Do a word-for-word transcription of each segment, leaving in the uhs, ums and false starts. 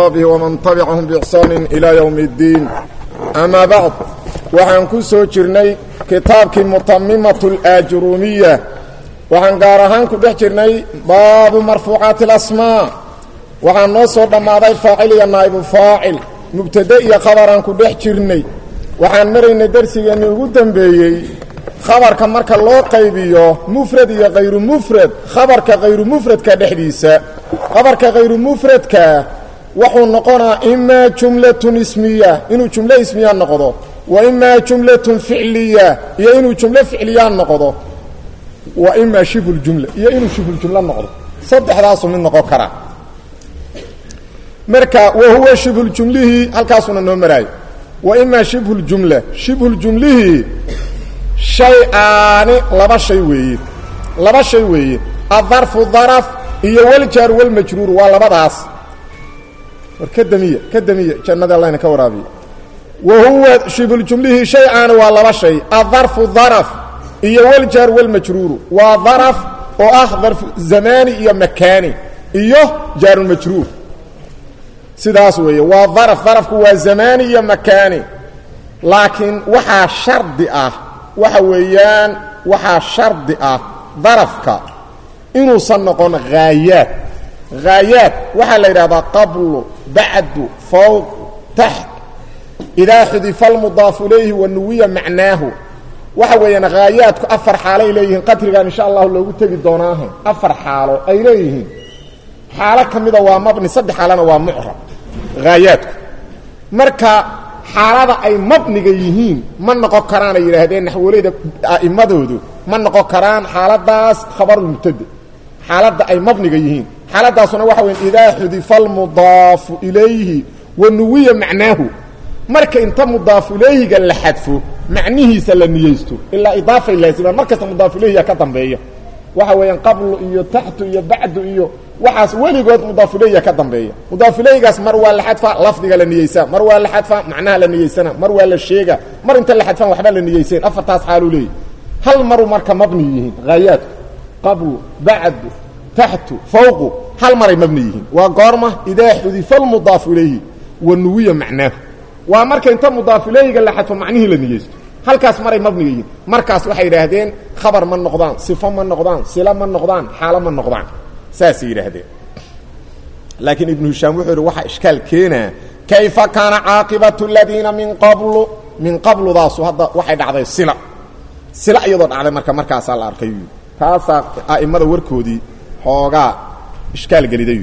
وأصحابه ومن تبعهم بإحسان إلى يوم الدين. أما بعد، وحن كسو جرني كتابك متممة الآجرومية، وحن قارهان كدح جرني باب مرفوعات الأسماء، وحن نصر لما ضي فاعل ينائب فاعل مبتدئ خبران كدح جرني، وحن مرين درسي أن يقدم بيي خبر كمرك الله قيبيه مفرد يا غير مفرد، خبر كغير مفرد كدحديسة، خبر كغير مفرد ك وحو نقونا إما جملة اسمية إنه جملة اسمية نقضه، وإما جملة فعلية يا إنه جملة فعلية نقضه، وإما شبه الجملة يا إنه شبه الجملة نقضه. صدح راسه من نقو كرا مركا وهو شبه الجمله هل كاسونا نمراي. وإما شبه الجملة شبه الجمله شيئان لبا شيء وي لبا شيء وي الظرف الظرف هي والجار والمجرور ولبداس كدميه كدميه جنة الله انك ورابي. وهو شبه الجمله شيئان ولبا شيء الظرف الظرف هي والجار والمجرور وظرف او ظرف زماني iyo مكاني iyo جار المجرور sidaas weeye waa ظرف ظرفku waa زماني iyo مكاني laakiin waxa shardi ah waxa weeyaan waxa shardi ah ظرفka inuu san noqon ghaayat ghaayat waxa la yiraahdaa qablu ba'du fawq taht idha hudifa al-mudaf ilayhi wa nuwiya ma'nahu waxa weeyaan ghaayatku afar xaalo ay leeyihiin qadriga insha Allah loogu tagi doonaa afar xaalo ay leeyihiin xaalo kamida waa mabni saddex xaalana waa mu'rab ghaayatku marka xaalada ay mabniga yihiin ma noqon karaan ay yiraahdeen naxwaleyda aa'imadoodu ma noqon karaan xaaladaas khabar mubtada xaalada ay mabniga yihiin xaaladaasuna waxa weyn idaa hudifal mudaf ilayhi wa nuwiya ma'nahu marka inta mudaf ilayhi la xadfo macnihiisa la niyeysto illa idaafa ilaasima marka mudaf ilayhi ka dambeeyo waxa weeyaan qablu iyo tahtu iyo ba'du iyo waxaas weligood mudaf ilayhi ka dambeeyo mudaf ilayhigaas mar waa la xadfa lafdiga la niyeysa mar waa la xadfa macnaha la niyeysana mar waa la sheega mar inta la xadfan waxba la niyeyseen afartaas xaalu leey hal mar marka mabni yihiin ghaayat qablu ba'du tahtu fawqu hal mar ay mabni yihiin waa goorma idaa hudifa al mudaf ilayhi wa nuwiya ma'nahu waa marka inta mudaf ilayhiga la xadfa macnihi la niyeysto halkaas maray mabniga yihiin markaas waxay yiraahdeen khabar ma noqdaan sifo ma noqdaan sila ma noqdaan xaala ma noqdaan saasi yiraahdeen. laakiin ibn hisham wuxuu waxa iskaal keena kayfa kana aqibatu alladina min qablu min qablu daasu hada waxay dhacday sila sila iyadoo dhacday marka markaas la arkay taas aimada warkoodii xoogaa iskaal galiday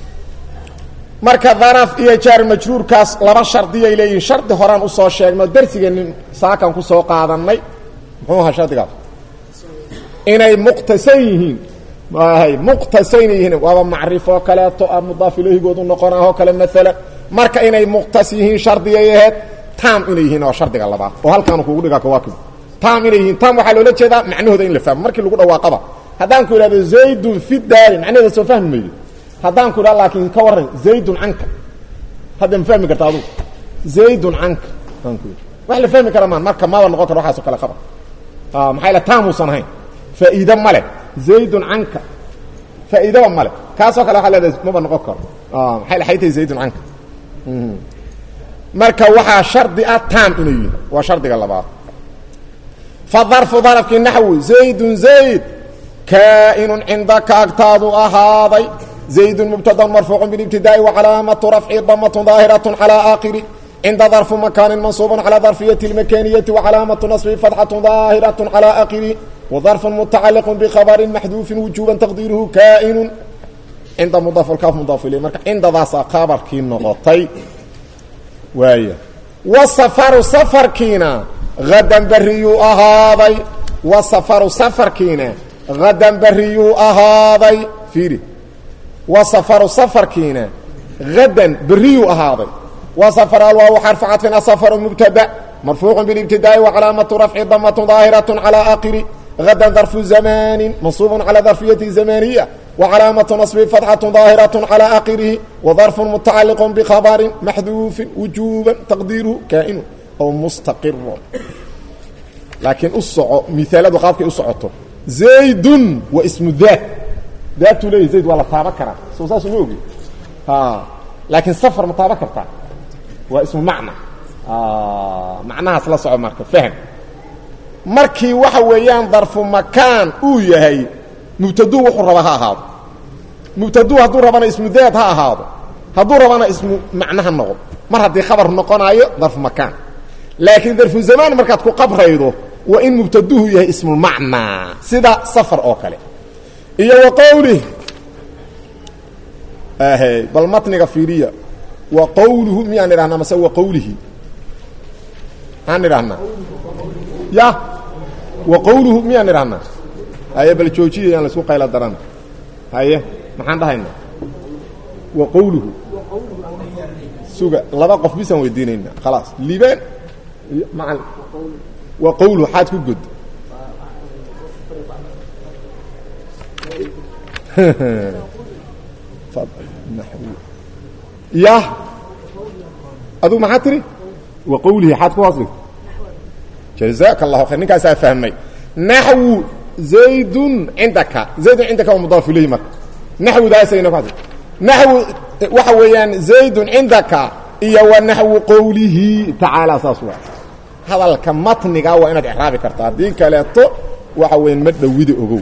marka dharaf iyo jar majruurkaas laba shardi ay leeyihiin shardi horaan u soo sheegno darsigan saakan ku soo qaadanay muxuu ahaa shardigaas inay muqtasan yihiin waay muqtasan yihiin waa macrifo kale to mudaf ilayhi goodu noqonaa kale mesela marka inay muqtas yihiin shardi ay ahayd tam inay yihiin oo shardiga labaad oo halkaan ku dhigaa kawaakib tam inay yihiin tam waxa loo jeedaa macnahooda in la fahmo markii lagu dhawaaqaba hadaan ku yiraahdo zaydun fi daar macnaheedu soo fahmayay hadaan ku dhahaa laakiin ka waran zaydun anka hadan fahmi kartaa adu zaydun anka anku wax la fahmi kara maan marka ma wada noqon karo waxa soo kala qaba ah maxay la taamu sanayn faa'iido male zaydun anka faa'iido male kaasoo kale waxa leedahay ma wada noqon karo ah maxay la haytay zaydun anka marka waxa shardi ah taam inay waa shardiga labaad fa dharfu dharfi nahwi zaydun zayd kaa'inun indaka aktadu ahaday زيد مبتدا مرفوع بالابتداء وعلامه رفعه ضمه ظاهره على اخره عند ظرف مكان منصوب على ظرفيه المكانيه وعلامه نصبه فتحه ظاهره على اخره وظرف متعلق بخبر محذوف وجوبا تقديره كائن عند مضاف الكاف مضاف اليه مرك عند ذا خبر كي نقطي وايه والسفر سفر كينا غدا بريو اهاضي والسفر سفر كينا غدا بريو اهاضي فيري وسفر سفر كينا غدا بريو هذا وسفر الواو حرف عطف سفر مبتدا مرفوع بالابتداء وعلامه رفع ضمه ظاهره على اخره غدا ظرف زمان منصوب على ظرفيه زمانيه وعلامه نصبه فتحه ظاهره على اخره وظرف متعلق بخبر محذوف وجوبا تقديره كائن او مستقر لكن اسع مثال قابك اسعته زيد واسم ذات ذات لي زيد ولا تابكره سوساس نوغي ها laakiin safar ma taaba kartaa waa ismu macna ah macnahaas la soco marka faham markii waxa weeyaan darfu makaan uu yahay mubtadu wuxuu raba ha ahaado mubtadu hadduu rabana ismu daad ha ahaado hadduu rabana ismu macnaha noqdo mar haddii khabar noqonayo darfu makaan laakiin darfu zamaan markaad ku qabraydo waa in mubtaduhu yahay ismu macna sida safar oo kale iyo wa qawlihi ahay bal matniga fiiriya wa qawluhu miyaan idhahnaa mase wa qawlihi aan idhahnaa ya wa qawluhu miyaan idhahnaa haye bal joojiya yaan laisku qayla daran haye maxaan dhahaynaa wa qawluhu suga laba qof bisaan weydiinaynaa khalaas liibaan macal wa qawluhu xaad ku god ya aduu maxaa tiri wa qawlihi xaad ku hooslig jazaaka allahu khayr ninkaasaa fahmay naxwu zaydun cindaka zaydun cindaka waa mudaaf ilayhi marka naxwudaasayna ku hadli naxwu waxa weeyaan zaydun cindaka iyo wa naxwu qawlihi tacaala saas waa hadalka matniga waa inaad icraabi kartaa haddii kaleeto waxa weeyaan ma dhowida ogow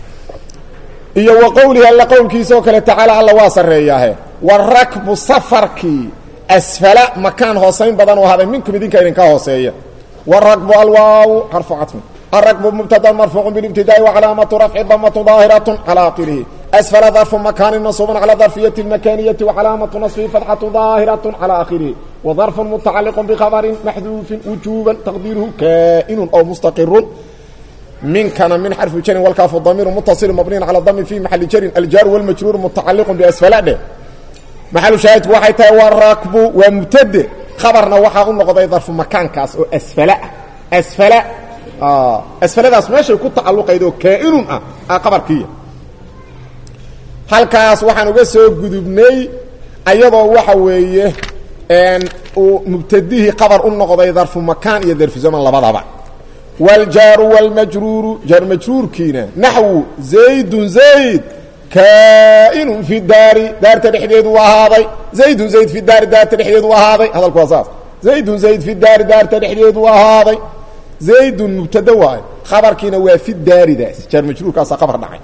iyo wa qawlihi alla qowlkiisa oo kale tacaala alla waa sarreeyaahe warakbu safarkii asfala makaan hoosayn badan oo haday minkum idinka idinka hooseeya warakbu alwaaw xarfu catmi الركب مبتدا مرفوع بالابتداء وعلامه رفع ضمه ظاهره على اخره اسفل ظرف مكان منصوب على ظرفيه المكانيه وعلامه نصبه فتحه ظاهره على اخره وظرف متعلق بخبر محذوف وجوبا تقديره كائن او مستقر من كان من حرف جر والكاف الضمير متصل مبني على الضم في محل جر الجار والمجرور متعلق باسفل محل شاهد waxay tahay والركب ومبتدا خبرنا waxa uu noqday ظرف مكان kaas oo asfala asfala اه اسفلadaas meesha ku tacalluqaydo kaa'inun ah qabarkiya halkaas waxaan uga soo gudubnay ayadoo waxa weeye een uu mubtadihi qabar u noqday darfu makaan iyo darfu zaman labadaba wal jar wal majrur jar majrurkiina nahwu zaydun zayd kaa'inun fi dari daarta dhexdeedu waa haaday zaydun zayd fi dari daarta dhexdeedu waa haaday hadalku waa saas zaydun zayd fi dari daarta dhexdeedu waa haaday زيد مبتدا واي خبركينا وا في الدار داس جار مجرور كاس خبر دحي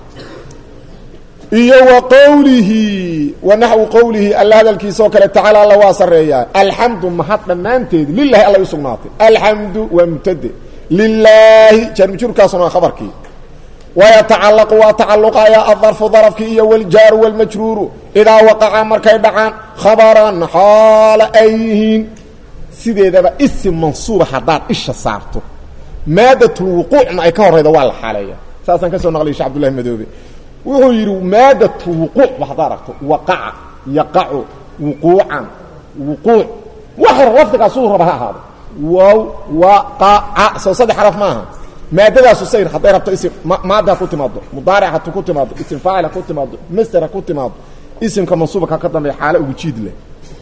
iyo wa qawlihi wa nahwu qawlihi alla hadalkiisa kale taala alla waa sareeyaa alhamdu mahad dhamaanteed lillahi alla usugnaatay alhamdu wa mubtada lillahi jar mujrur kaas waa khabarkii wa yata'allaqu wa ta'alluqa ya adharfu dharfki iyo wal jar wal majrur ida waqa'a markay dhacaan khabaran hala ayhin sideedaba ism mansuub hadaad isha saarto maadatu wuquu'na ay ka horeydo waa la xaaleeya saasan ka soo naqlay Sheekh Abdullah Madoobe wuxuu yiri maadatu wuquu' waxa aragto waqa'a yaqa'u wuqu'an wuquu' waxa lafdiga soo rabaha hada waw waqa'a soo saddex xaraf maaha maadadaas sayr haday rabto ism maada ku timaado mudaari'a ku timaado ism faa'il ku timaado masdar ku timaado ismka mansuubka ka dambeeya xaala ugu jiid leh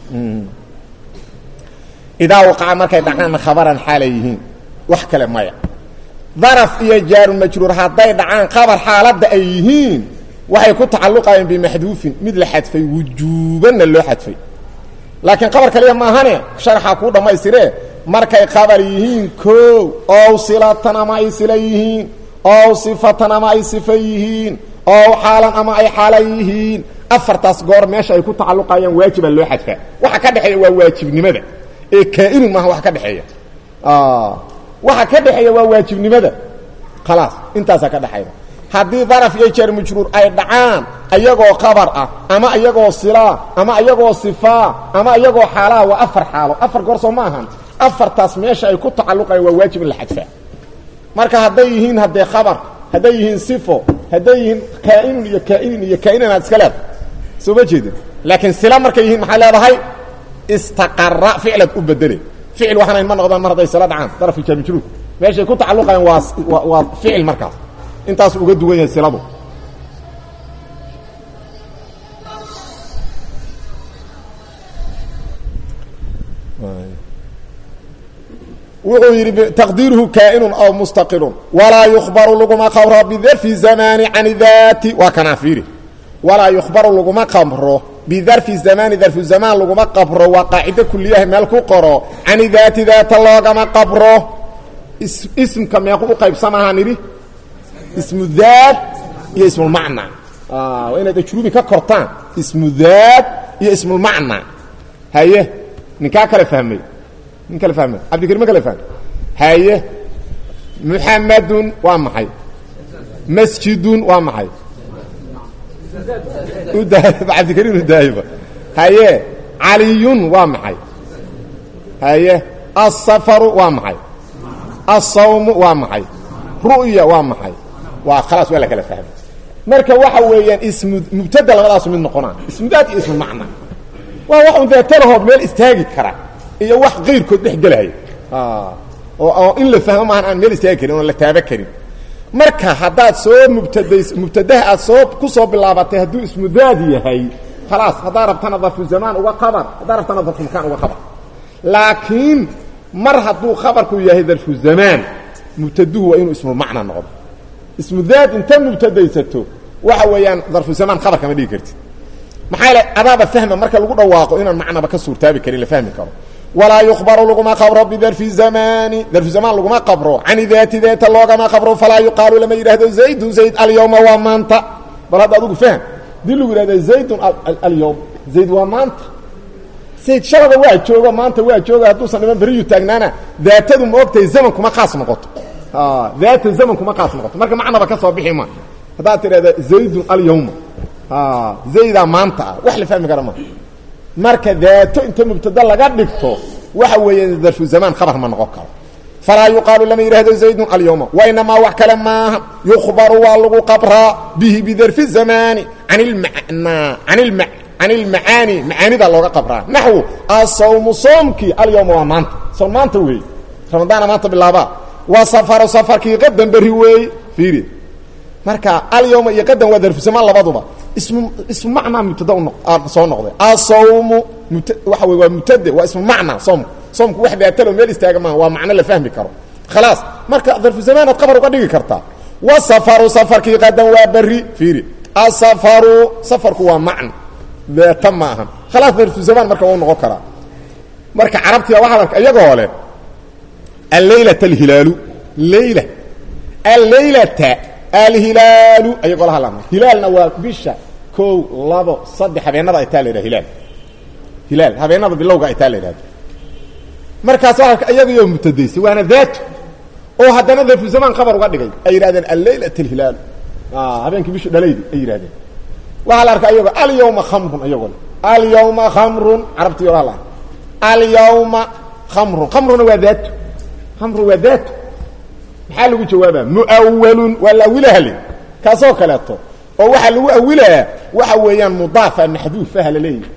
إذا وقع markay dhacaan khabaran xalayhin wax kale maya ظرف iyo jaar majruur haday dhacaan khabar xaalada ay yihiin waxay ku tacalluqayeen bi mahdhuufin mid la xadfay wujuban loo xadfay laakiin khabar kaliya ma ahane sharxa ku dhamaystiree markay khabar yihiin ko oo silatan ama ay silayhiin oo sifatan ama ay sifayihiin oo xaalan ama ay xalayhiin afartaas goor meesha ay ku tacalluqayeen waajiban loo xadfay waxa ka dhaxeeya waa waajibnimada ee kaa'in ma wax ka dhaxeeya ah waxa ka dhaxeeya waa waajibnimada khalaas intaas ka dhaxeeya hadii daraf iyo jar majruur ay dhacaan ayagoo khabar ah ama ayagoo sila ama ayagoo sifa ama ayagoo xaalaa waa afar xaalo afar goor soo ma ahan afartaas meesha ay ku tacalluqayaan waa waajib la xadfa marka haday yihiin haday khabar haday yihiin sifo haday yihiin kaa'in iyo kaa'in iyo kaa'inana iska leed soo ma jeedin laakiin sila markay yihiin maxaa leedahay استقر فعلك وبدله فعل وحنا ما نقدر مرضى صلاه عام طرف الجمجرو ماشي كنت تعلقا وفعل مركز انت uga duwan yahay siladu wuxuu yiri taqdiruhu kaa'in aw mustaqir wala yukhbaru laguma khawra bi dharfi zamani an dhati wa kana fiiri wala yukhbaru laguma khamro bidarfi zamani darfu zamaan laguma qabro waa qaacido kuliyaha meel ku qoro can daati daata loogama qabro ismka meequ u qaybsamaha nidhi ismu daat iyo ismulmacna waa inaad ajrubi ka kortaan ismu daat iyo ismulmacna haye ninkaa kale fahmay nin kale fahmay cabdikarim kale fahmay haye muxamadun waa maxay masjidun waa maxay cabdikarim udaahiba haye caliyun waa maxay haye asafaru waa maxay asawmu waa maxay ru'ya waa maxay waa khalaas waa la kala fahmay marka waxa weeyaan ismu mubtada labadaas mid noqonaa ismu daat iyo ismu macna waa wax uu daatalahood meel istaagi kara iyo wax qeyrkood dhex galaya ah oo in la fahmo maahan aan meel istaagi karin oo la taaba karin marka haddaad soo mubtadays mubtadaha aad soo ku soo bilaabatay hadduu ismu daad yahay khalaas haddaa rabtana darfu zamaan uga qabar haddaa rabtana darfu makaan uga qabar laakiin mar hadduu khabarku yahay darfu zamaan mubtaduhu waa inuu ismu macna noqdo ismu daad inta mubtadaysato waxa weeyaan darfu zamaan khabar kama dhigi kartid maxaa le adaaba fahma marka lagu dhawaaqo inaan macnaba ka suurtaabi karin la fahmi karo walaa yukhbaru laguma qabro bidarfi zamani darfu zamaan laguma qabro can daati daata loogama qabro falaa yuqaalu lama yidhaahdo zaydun zayd alyawma waa maanta bal hadda adugu fahm dii lagu yidhahda zaydun alyawm zayd waa maanta zayd shalada waa joogo maanta waa jooga hadduusan dhiman beriyu taagnaana daatadu ma ogtahay zaman kuma khaas noqoto daata zaman kuma khaas noqoto marka macnaba ka soo bixi ma haddaad tidhahda zaydun alyawma zaydaa maanta ah wax la fahmi kara ma marka daato inta mubtada laga dhigto waxa weeyaan darfu zamaan khabar ma noqon karo falaa yuqaalu lama yidhaahdo zaydun alyawma wainamaa wax kale maaha yukhbaru waa lagu qabraa bihi bidarfi zamaani can ilmacnaa can ilma can ilmacaani macaanida looga qabraa naxwu asawmu soomkii alyawma waa maanta soom maanta weeye ramadaana maanta bilaabaa waa safaru safarkii qadan berri weeye fiiri marka alyawma iyo qadan waa darfu zamaan labaduba ismu ismu macna mubtada soo noqday asawmu waxa weey waa mubtada waa ismu macna soom soomku wax daatalo meel istaaga ma waa macna la fahmi karo khalaas marka darfu zamaanad qabar uga dhigi kartaa wa safaru safarkii qadan waa berri fiiri asafaru safarku waa macna daata maahan khalaas darfu zamaan marka uu noqon karaa marka carabtiga waxa arka iyagoo leh al-laylata al-hilaalu layla al-laylata al-hilaalu ayagoo la hadlama hilaalna waa bisha kow labo saddex habeenada ay taa leedahay hilaal hilaal habeenada bilowga ay taa leedahay markaas waxa iyaga mubtadaysay waana daat oo haddana darfu zamaan khabar uga dhigay ay yiraahdeen al-laylata al-hilaal ah habeenkii bisha dhalaydi ay yiraahdeen waxa la arkay iyaga al-yawma khamrun ayagoo al-yawma khamrun arabti wala al-yawma khamrun khamruna waa daat khamru waa daat maxaa lagu jawaabaa muawwalun wala wilahli kaasoo kaleeto oo waxa lagu awilaa waxa weeyaan mudaafa maxduuf ah la leeyahay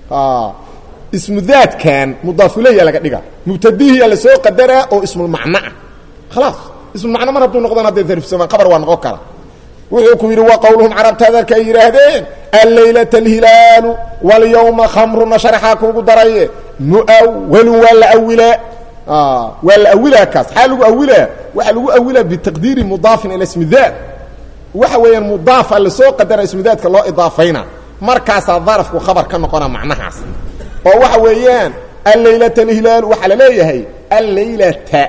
ah ismu daat kan mudaaf ilayhi laga dhiga mubtadihi la soo qadara oo ismu macna خلاص ismu macna mar haduu noqdana darf zaman qabar waa noqon kara wuxuu ku yiri waa qowluhum arabta dalka yiraahdeen al-laylata al-hilal wal yawma khamrun sharaha kugu daraye muawwal wal awila ah wal awila kaas halu awila waxa lagu awila bi taqdiri mudaf ila ismi dhat waxa weeyaan mudaf la soo qadara ismi dhatka loo idaafayna markaas dharafku khabar ka noqona macnahaas oo waxa weeyaan al-laylata al-hilal waxa la leeyahay al-laylata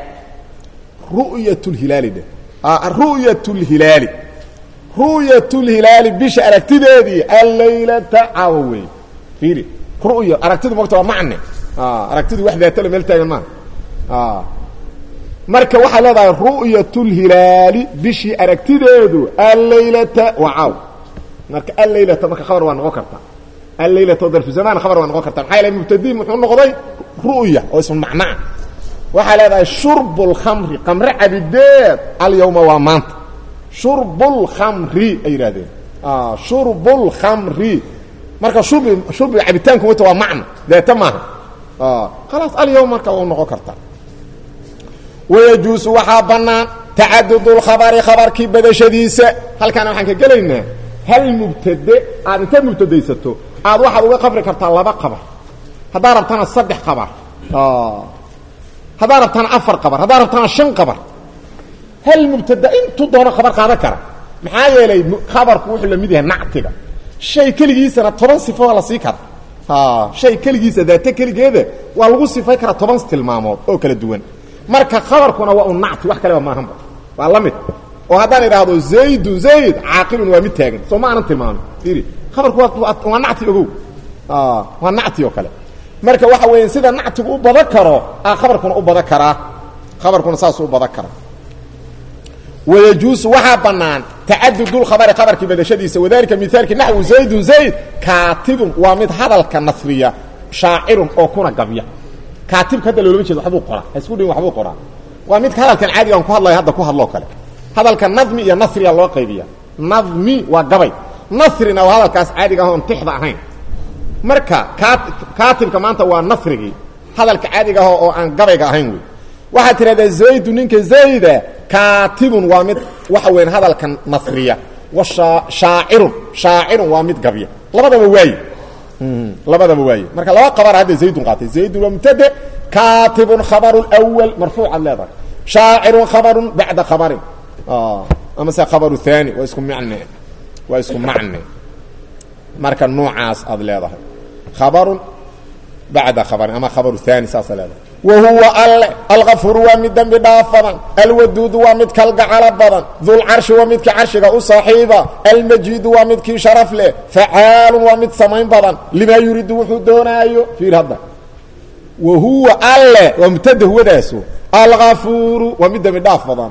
ru'yatul hilal ah ru'yatul hilal ru'yatul hilal bisha aragtideedii al-laylata awi fiiri ru'ya aragtidu waqti waa macne ah aragtidu waxda meel taagan ma ah marka waxa leedahay ru'yatul hilal bishi aragtideedu al-laylata waaw marka al-laylata marka khabar waa noqon kartaa al-laylata darf zaman khabar waa noqon kartaa maxay la mubtadi muxuu noqday ru'ya oo ismu macna waxa leedahay shurbul khamri qamra abideed al-yawma wa maanta shurbul khamri ay yiraahdeen ah shurbul khamri marka shurbi shurbi abitaanku wata waa macna daata maaha ah خلاص al-yawma marka waa noqon kartaa ويجوز وحابنا تعدد الخبر خبر كي بدشديسه هل كان waxaan ka galeynaa hal mubtada aad inta mubtadaysato aad waxa uga qabri kartaa laba qabar hadaa rabtana saddex qabar ah hadaa rabtana afar qabar hadaa rabtana shan qabar hal mubtada intu doono qabar qaada kara maxaa yeelay khabarku wuxuu la mid yahay nactiga shay keligiisana toban sifo waa la sii kara ha shay keligiisa daata keligeeda waa lagu sifay karaa toban tilmaamood oo kala duwan marka khabarkuna waa un nacti wax kale ma ahanba waa la mid oo haddaan idhaahdo zaydun zayd caaqilun waa mid taagan soo ma aanan tilmaamin fiiri khabarku waa nacti ogow waa nacti oo kale marka waxa weeye sida nactigu u badan karo ah khabarkuna u badan karaa khabarkuna saas u badan kara ويجوز وحا بنان تعدد الخبر خبر كي بدشديسه وذلك مثال نحو زيد زيد كاتب ومد هذا الكنثريه شاعر او كنا قبيه كاتب كده لو لبيد وحبو قرا اسكو دين وحبو قرا ومد هذا كان عادي ان كو هادلاي هدا كو هادلو كله هذا الكنظمي يا نثري الله قيبيه نظمي وقبي نثرنا وهذا كاس عادي اهون تخضع هين marka kaatibka maanta waa nafrigi hadalka caadiga ah oo aan gabayga ahayn waxa tirada zayd ninka zayda kaatibun waa mid waxa weyn hadalkan nafriya wa shaa'irun shaa'irun waa mid gabiya labadaba waay labadaba waay marka laba qabar hada zaydun qaatay zaydun waa mubtada kaatibun khabarul awwal marfuuc alladha shaa'irun khabarun ba'da khabarin ah ama sa khabaru thani wa isku macna wa isku macna marka noocaas ad leedahay khabarun ba'da khabarin ama khabaru thani saas leedahay وهو الغفور ومد بدافضا الودود ومد كالقعال بضا ذو العرش ومد كعرشك أصاحيبا المجيد ومد كي شرف له فعال ومد سمين بضا لما يريد وحدونا أيو في هذا وهو الله ومتد هو داسو الغفور ومد بدافضا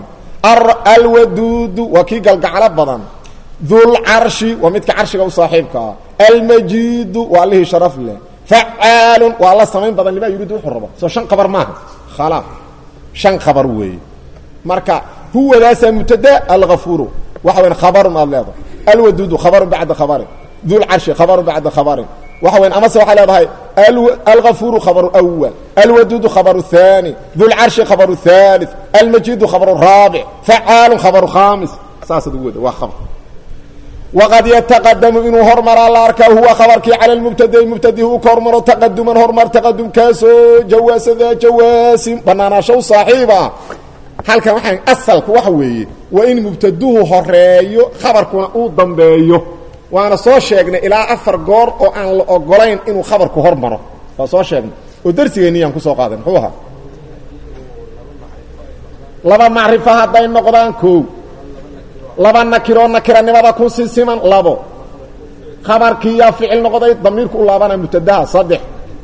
الودود وكي كالقعال بضا ذو العرش ومد كعرشك أصاحيبك المجيد وعليه شرف له فعال والله سمين بدن لما يريد الحربه سو شن خبر ما خلاص شن خبر وي marka هو ليس مبتدا الغفور وحوين خبر ما الله الودود خبر بعد خبر ذو العرش خبر بعد خبر وحوين امس waxa leedahay الغفور خبر اول الودود خبر الثاني ذو العرش خبر الثالث المجيد خبر الرابع فعال خبر خامس اساس دود وخبر وقد يتقدم انه هرمر الله اركه هو خبرك على المبتدا مبتدئ كرمر تقدما هرمر تقدم كاسو جواس ذا جواس بنانا شو صاحبه halka waxaan asalku waxa weeye waa in mubtaduhu horeeyo khabarkuna uu dambeeyo waana soo sheegnay ilaa afar goor oo aan la ogolayn inuu khabarku hormaro waa soo sheegnay oo darsigeenniyaan ku soo qaadan muxuu ahaa laba macrifa haday noqdaan koow laba nakiro nakiranimada ku siman labo khabarkii ya ficil noqday damiirku u laabana mubtadaha saddex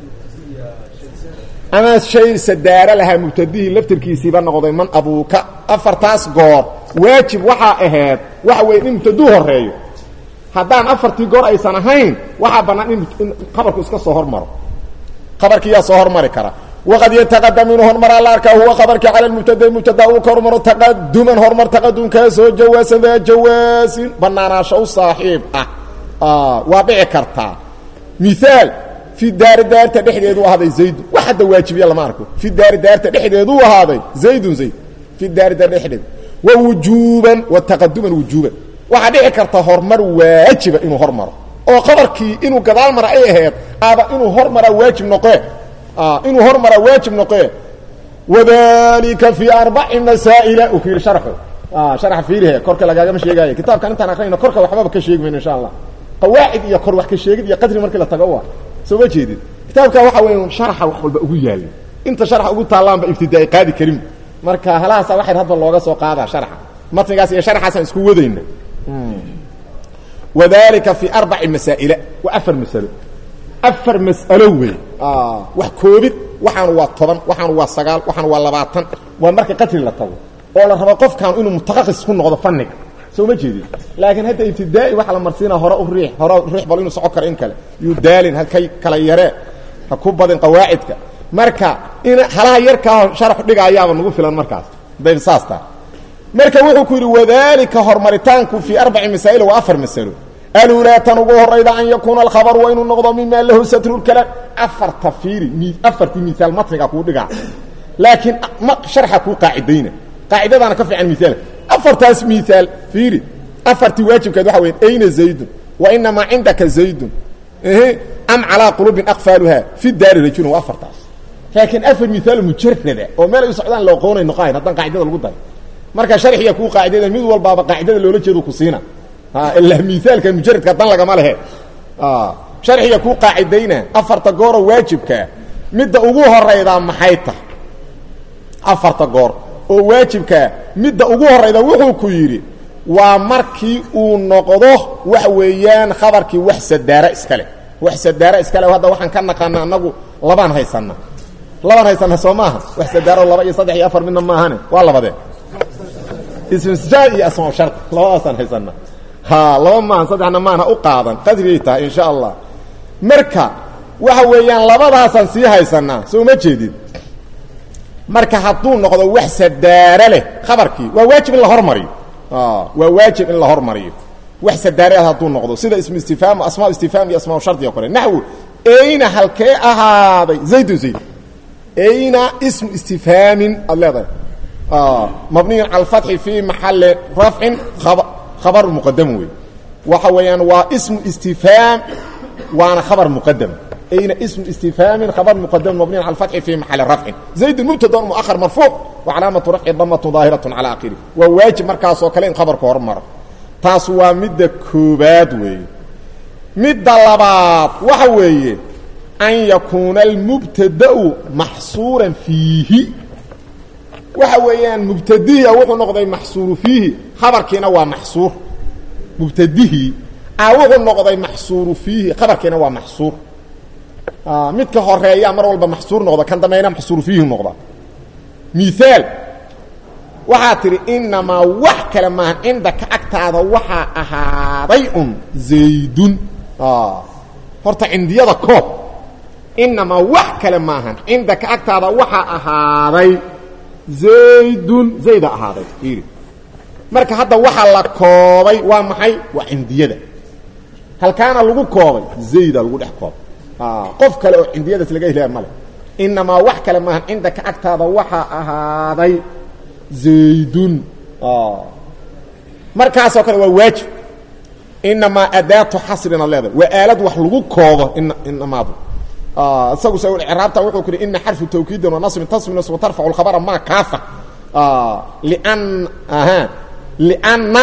ama shay sadaara laha mubtadihi laftirkiisiiba noqday man abuuka afartaas goor waajib waxa ahayd waxa weyn in mubtadu horeeyo hadaan afartii goor aysan ahayn waxa banaan in khabarku iska soo hormaro khabarkii ya soo hormari kara وقد يتقدم منه هرمر الله اركه هو خبرك على المبتدا مبتدا وكرمر تقدما هرمر تقدم كاسو جواز ذا جواز بنانا شو صاحب اه اه وابع كرتا مثال في دار دار تدخديد وهذا زيد واحد واجب يلا ما اركو في دار دار تدخديد وهذا زيد زيد في دار دار تدخديد ووجوبا وتقدما وجوبا واحد كرتا هرمر واجب انه هرمر او خبركي انه قدال مر اي هيد ابا انه هرمر واجب نقيه اه انه هرمر واجب نقيه وذلك في اربع مسائل وفي شرحه اه شرح فيه كرك لغاغا ما شيغاي كتاب كان انت اخرينا كرك waxba ka sheegmayna insha Allah qawaacid iyo kor wax ka sheegid iyo qadri markii la tago waa soo jeedid kitaabka waxa weeyaan sharaxa wax walba ugu yaali inta sharax ugu taalaanba ibtidaai qaadi karim marka halaasa waxa hadba looga soo qaada sharaxa matnigaas iyo sharaxaas isku wadayna وذلك في اربع مسائل وافر مساله afar mas'alo weey ah wax koobid waxaan waa toban waxaan waa sagaal waxaan waa labaatan waa marka qatri la tago oo la rabo qofkan inuu mutaqaqqis ku noqdo fanniga soo ma jeedin laakiin hadda ibtidaai waxa la marsiina hore u riix hore riix bal inuu socod karo in kale yu daalin halkay kala yare ha ku badan qawaacidka marka in halaha yarka sharax dhigayaaba nagu filan markaas bay saasta marka wuxuu ku yiri wadaalika hormaritaanku fi arbac masaa'il wa afar mas'alo الأولى تنقوه الرئيدة أن يكون الخبر وإن النقضة مما له ستر الكلام أفر تفيري أفر مثال مطلق أقول لك لكن شرح أقول قاعدين قاعدة أنا كفي عن مثال أفر تاس مثال فيري أفر تواجب كذا حوين أين زيد وإنما عندك زيد إيه أم على قلوب أقفالها في الدار رجل وأفر تاس لكن أفر مثال مجرد وما لا يسعدان لو قونا النقاين هذا قاعدة الوضع مركز شرح يكون قاعدة ميد والبابا قاعدة اللي ولد يدو كسينا ها الا مثالك مجرد كدان لغما له اه شرحيه ku qaacideyna afarta goor waajibka midda ugu horeyda maxay tahay afarta goor oo waajibka midda ugu horeyda wuxuu ku yiri waa markii uu noqdo wax weeyaan khabarkii wax sadaara iskale wax sadaara iskale hada waxaan ka naqana anagu labaan haysana labaan haysana Soomaha wax sadaara laba iyo saddex iyo afar midna ma ahane waa labade ism jaa iyo asma shart labadaan haysana ha laba ma saddexna ma ana u qaadan qadriita insha Allah marka waxa weeyaan labadaasan sii haysana soo ma jeedid marka haduu noqdo wax sadaara leh khabarkii waa waajib in la hormariyo اه وواجب ان لا hormariyo wax sadaarada haduu noqdo sida ism istifham asma istifham iyo asma shart iyo kale nahwu ayna halkee ahaaday zayd zayd ayna ism istifham allada اه مبني على الفتح في محل رفع خبر خبر مقدم وي waxa weeyaan waa ism istifham وانا خبر مقدم اين اسم استفهام خبر مقدم مبني على الفتح في محل رفع زيد المبتدا مؤخر مرفوع وعلامه رفعه ضمه ظاهره على اخره وواجب markaas oo kale in khabarku hormar taas waa midda koobaad weey midda labaad waxa weeye an yakuna al mubtada mahsuran fihi waxa weeyaan mubtadihi wuxuu noqday mahsur fihi khabarkiina waa mahsur mubtadihi wuxuu noqday mahsur fihi khabarkiina waa mahsur آه midka horeeya mar walba mahsuur noqdo kan dameeyna mahsuur fiihi noqdo misaal waxa tiri inma wax kala ma inda ka agtaada waxa ahaaday um zaydun ah horta indiyada koob inma wax kala ma ahan inda ka agtaada waxa ahaaday zaydun zayda ahaaday fiiri marka hadda waxa la koobay waa maxay waa indiyada halkaana lagu koobay zayda lagu dhex koobay اه قف كله عنديده لغا هلaa male انما wax kale ma عندك agtaada waxa ahaaday zaydun اه markaas oo kale waa waajib انما اداه حصرنا leedahay wa aalad wax lagu koobo انما اه sagu soo i'raabta wuxuu ku in harfu tawkiid wa nasb tasmin wa tarfa al khabara ma kaafa اه لان اها لان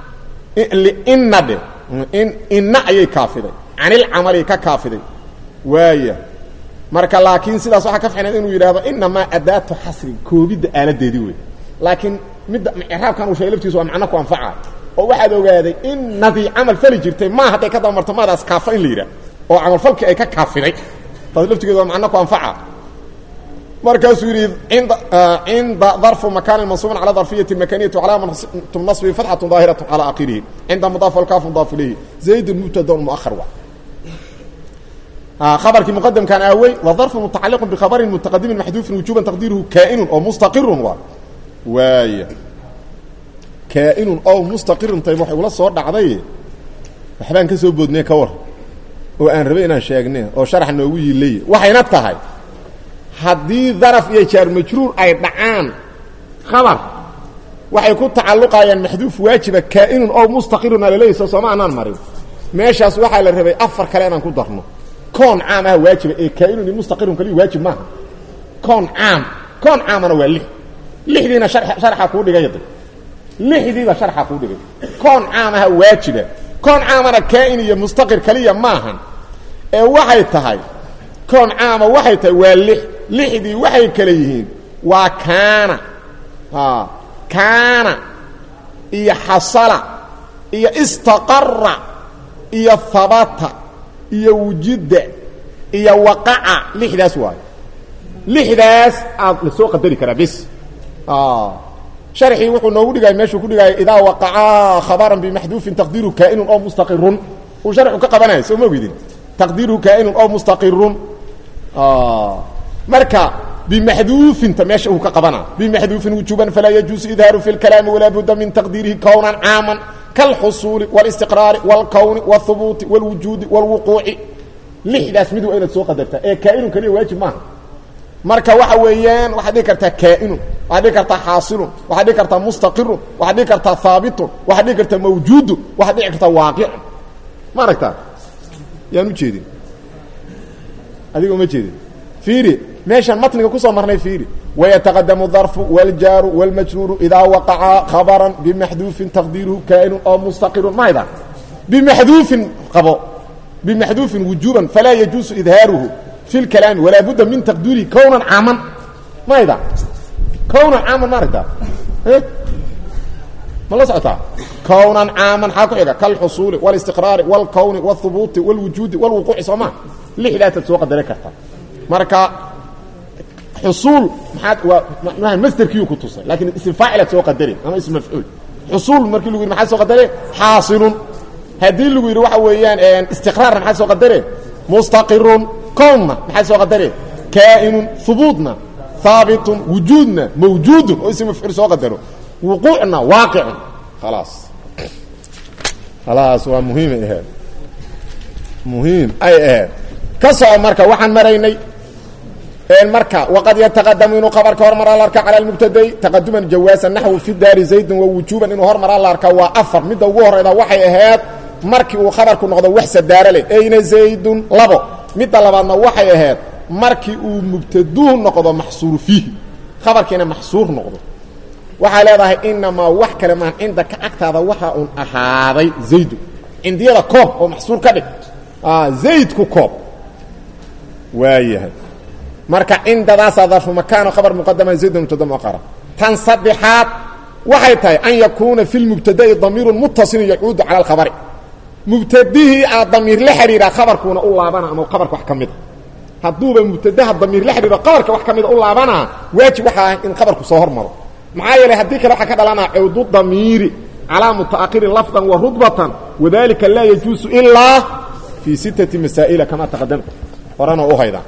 لان ان ان ay kaafiday عن العمل ka kaafiday وايه marka laakiin sidaas waxa ka fiicnaa inuu yiraahdo inma adatu hasri koobida aaladeedi way laakiin mid i'raabkan uu sheelaftiisu waa macna ku anfaca oo waxa ogaaday in nadi amal fali jirtay ma haday ka damarto maadaas kaafa in liira oo amal falki ay ka kaafiday fadlaftigeedu waa macna ku anfaca markaas yiri inda inda ظرف مكان المنصوب على ظرفيه المكانيه وعلامه النصب فتحه ظاهره على اخره عند مضاف الكاف مضاف اليه زيد المبتدا المؤخر آه خبر مقدم كان اوي وظرف متعلق بخبر متقدم محذوف وجوبا تقديره كائن او مستقر و واي كائن او مستقر طيب waxa ula soo dhacday waxbaan ka soo boodnay ka war oo aan rabay inaan sheegnay oo sharax noogu yiilay waxayna tahay hadii dharaf iyo jar majruur ay dhacaan khabar waxay ku tacalluqayaan maxduuf waajiba kaa'in oo mustaqir leeyso Soomaanaan marin meeshaas waxa la rabay afar kale inaan ku darno كون عام واجب اي كائن مستقر كلي واجب ما كون عام كون عام انا ولي لخدينا شرح شرح كو دغيد لخدينا شرح كو دغيد كون عام واجب كون عام انا كائن يا مستقر كلي ما هن اي waxay tahay كون عام waxay tahay waa lix lixdii waxay kala yihiin waa kaana ha kaana iyo hasala iyo istaqarra iyo thabata iyo wujida iyo waqa'a lixdaas waay lixdaas aad la soo qadari kara bis ah sharxi wuxuu noogu dhigay meeshu ku dhigay idaa waqa'a khabaran bi mahdhuf taqdiru ka'in aw mustaqirrun oo sharxu ka qabanay soo ma ogidin taqdiru ka'in aw mustaqirrun ah marka bi mahdhuf inta meesha uu ka qabana bi mahdhuf wujuban fala yajuz idharu fi al-kalam wala budda min taqdirihi kawnan 'aman كالحصول والاستقرار والكون والثبوت والوجود والوقوع لحداث ميدو اين سو قدرتا اي كائن كلي واجب ما marka waxa weeyaan waxa dhig karta kaa'in waxa dhig karta xaasil waxa dhig karta mustaqir waxa dhig karta thabit waxa dhig karta mawjud waxa dhig karta waaqi' ma aragta yaanu jeedin adigu ma jeedin fiiri meeshan matniga ku soo marnay fiiri ويتقدم الظرف والجار والمجرور إذا وقع خبرا بمحذوف تقديره كائن أو مستقر ما إذا بمحذوف قبو بمحذوف وجوبا فلا يجوز إظهاره في الكلام ولا بد من تقديره كونا عاما ما إذا كونا عاما ما رده إيه ما الله سعطاه كونا عاما حاكو حقا كالحصول والاستقرار والكون والثبوت والوجود والوقوع سما لحدا تسوق دركتا marka حصول ما مستر كيو كتصل لكن اسم فاعل سوق قدري اما اسم مفعول حصول markii lagu yiri maxaa soo qadaray xaasilun hadii lagu yiri waxa weeyaan istiqraar maxaa soo qadaray mustaqirun qawma maxaa soo qadaray kaa'inun thubutna thabitun wujudna mawjudun oo ism maf'ul soo qadaro wuquu'na waaqi'un خلاص خلاص waa muhiim ah muhiim ay ah kasoo marka waxaan maraynay een marka waqad yataqaddamu inuu khabarka hormar la arka ala al-mubtada'i taqadduman jawaasan nahwu fi dari zayd wa wujuban inuu hormar la arka waa afar midda ugu horeyda waxay ahayd markii uu khabarku noqdo wax sadaara leh ayna zaydun labo midda labaadna waxay ahayd markii uu mubtaduu noqdo mahsuur fihi khabarkiina mahsuur noqdo waxa leedahay inma wax kale ma inda ka agtaada waxa uu ahaaday zayd indiyada koob oo mahsuur ka dhig ah zayd ku koob waayahay marka indadaas adarfu makaan khabar muqaddama zayd mubtada muqara tan sabixat waxay tahay an yakuna fil mubtada'i damirun muttasil yaquud ala al khabari mubtadihi adamir la xiriira khabarkuna u laabana ama khabarka wax kamid haduuba mubtadaha damir la xiriira khabarka wax kamid u laabana waajib waxa in khabarku soo hormaro maxaa yeelay hadii kale waxa ka dhalana cawdu damiri ala mutaaqir lafdan wa rutbatan wadalika la yajuzu illa fi sittati masaa'il kama taqaddam qorana u hayda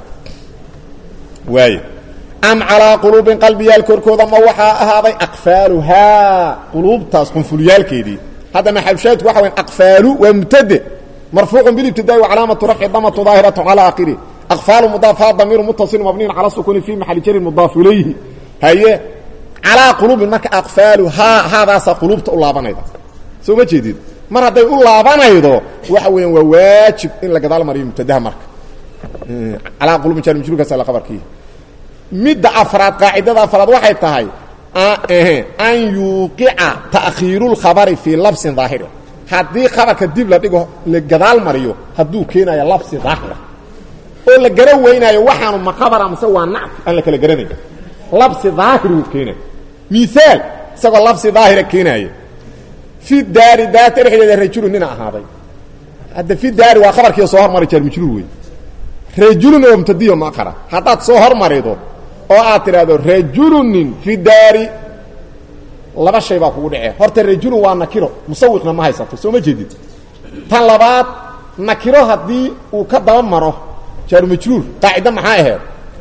واي ام على قلوب قلبي الكركوده ما وحا هذا اقفالها قلوب تاسكن فليالكيدي هذا ما حبشات waxa weyn aqfalu wa mubtada marfuuc bil ibtidaa wa alaamatu raf'i damatu zaahiratu ala akhiri aqfalu mudafaa damir muttasil mabni ala sukun fi mahall jar mudaf ilayhi haye ala qulub marka aqfaluha hada sa qulubta u laabanayda soo ma jeedid mar haday u laabanaydo waxa weyn waa waajib in la gadaal mariyo mubtada marka ala qulub jar majruurka sala khabarkii mid afraad qaacidada afraad waxay tahay eh an yuqi'a ta'khirul khabari fi labsin zaahir hadii khabarka dib la dhigo la gadaal mariyo haduu keenayo labsi zaahir oo la garan weynayo waxaanu ma khabar ama waa nacf aan la kala garanay labsi zaahir uu keenayo misaal sago labsi zaahir keenayo fi dari daat rixida rajulun nina ahaaday hada fi dari waa khabarkii soo hormari jar majruur weey rajulun oo mutadiyo ma qara hadaad soo hormarido oo aad tiraado rajulun fi dari laba shay baa kugu dhacay horta rajulun waa nakiro musawiqna ma haysato soo ma jeedid tan labaad nakiro hadii uu ka daba maro jar majruur qaacida maxay ahayd